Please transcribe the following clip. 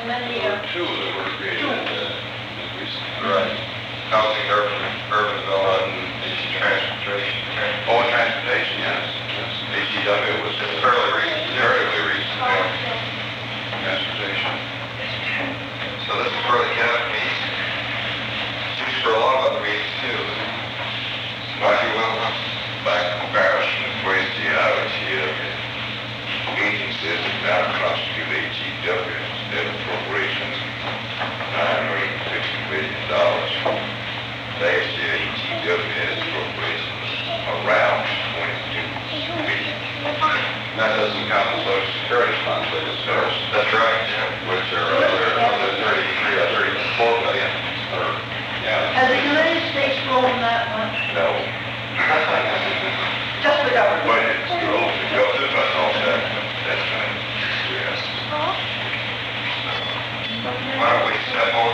many, Two that were created recently. Right. Housing, urban development, transportation. Oh, transportation, yes. HEW was fairly recent, Transportation. So this is where the cabinet meets. It's used for a lot of other meetings too. Like, well, by comparison, the question I would hear, meeting says it now constitute HEW instead of appropriations, $950 million. Last year, HEW has appropriations around $22 billion. That doesn't count the social security funds, but it's theirs. That's right, yeah, which are other 34 million. has the United States grown that much? No, Just the government? but it's still the government, but all that's right. Yes. Why don't we step over